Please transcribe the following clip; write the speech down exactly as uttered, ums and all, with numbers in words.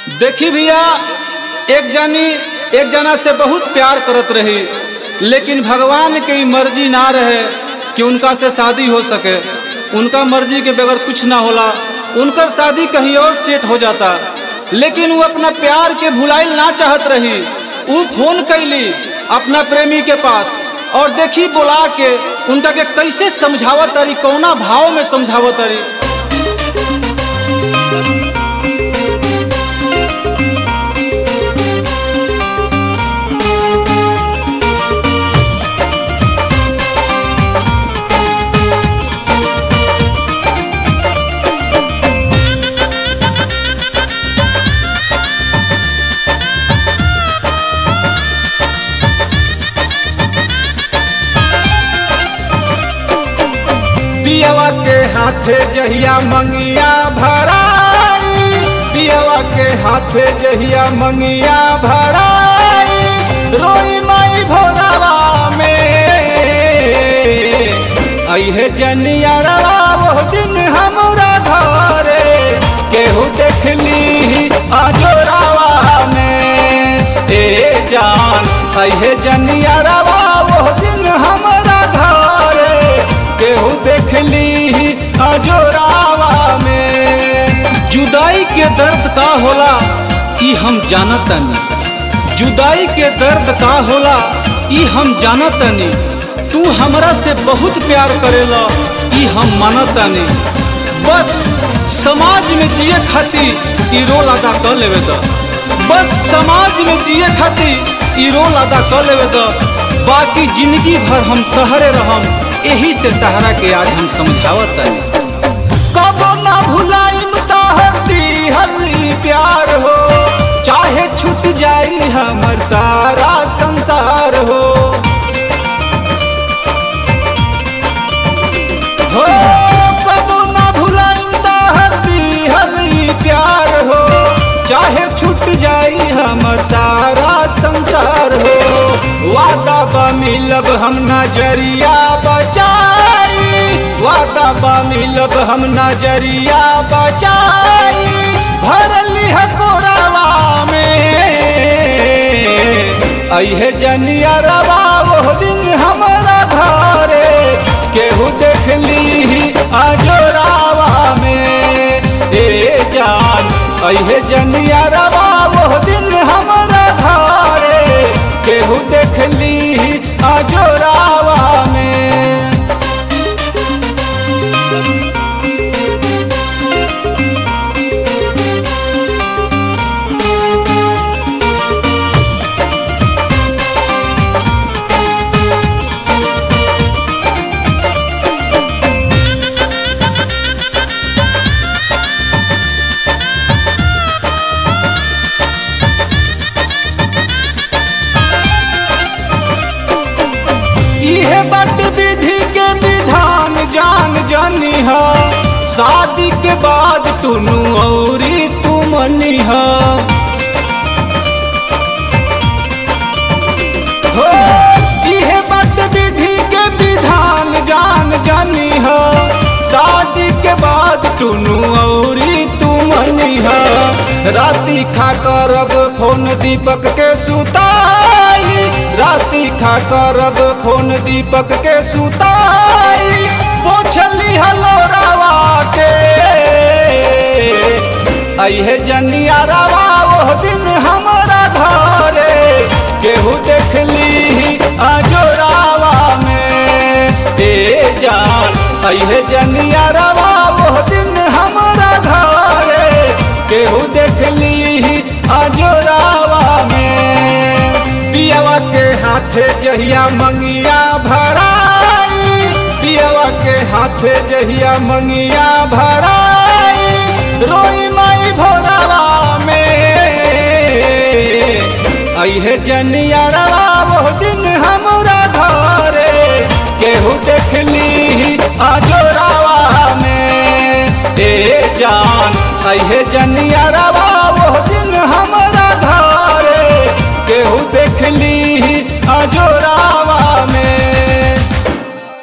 देखी भैया, एक जानी एक जना से बहुत प्यार करत रही, लेकिन भगवान की मर्जी ना रहे कि उनका से शादी हो सके। उनका मर्जी के बगैर कुछ ना होला, उनकर शादी कहीं और सेट हो जाता। लेकिन वो अपना प्यार के भुलाइल ना चाहत रही। वो फोन कैली अपना प्रेमी के पास और देखी बुला के उनका के कैसे समझावत तारी, कौना भाव में समझावत तारी। पियवा के हाथे जहिया मंगिया भराई, पियवा के हाथे जहिया मंगिया भराई, रोई माई भोरावा में अहे जनिया रवा वो दिन हमरा घरे केहू देखली अजोरावा में। ए जान अहे जनिया रवा वो दिन हमरा घरे केहू देखली अजोरावा में। जुदाई के दर्द का होला ई हम जानतनी, जुदाई के दर्द का होला ई हम जानतनी। तू हमरा से बहुत प्यार करेला ई हम मानतनी। बस समाज में जिए खातिर ई रोल अदा कर लेवे द, बस समाज में जिए खातिर ई रोल अदा कर लेवे द। बाकी जिंदगी भर हम तहरे रहम, यही से तहरा के आज हम समझावत तानी। कबो ना भुलाइम तहर दिहली प्यार हो, चाहे छूट जाई हमर सारा संसार हो। हो कबो ना भुलाइम तहर दिहली प्यार हो, चाहे छूट जाई हमर सारा संसार हो। वादा बा मिलब हम नजरिया बचाई, वादा बा मिलब हम नजरिया बचाई, भरली है कोरावा में अहे जनिया रवा वो दिन हमरा घरे केहू देखली अजोरावा में। ए जान अहे जनिया रवा वो दिन हमरा घरे केहू देखली अजोरावा में। इहे बट विधि के विधान जान जानी हा, शादी के बाद तुनु औरी तू मनी हा। हो इहे बट विधि के विधान जान जानी हा, शादी के बाद तुनु औरी तू मनी हा। राती खा करब फोन दीपक के सुताई, राती खा करब फोन दीपक के सुताई, पोछली हलोरावा के अहे जनिया रवा वो दिन हमरा घरे केहू देखली अजोरावा में। ए जान अहे जनिया रवा वो दिन हमरा घरे केहू देखली अजोरावा में। पियवा के हाथे जहिया मंगिया भराई, पियवा के हाथे जहिया मंगिया भराई, रोई माई भोरावा में अहे जनिया रवा वो दिन हमरा घरे केहू देखली अजोरावा में। ए जान अहे जनिया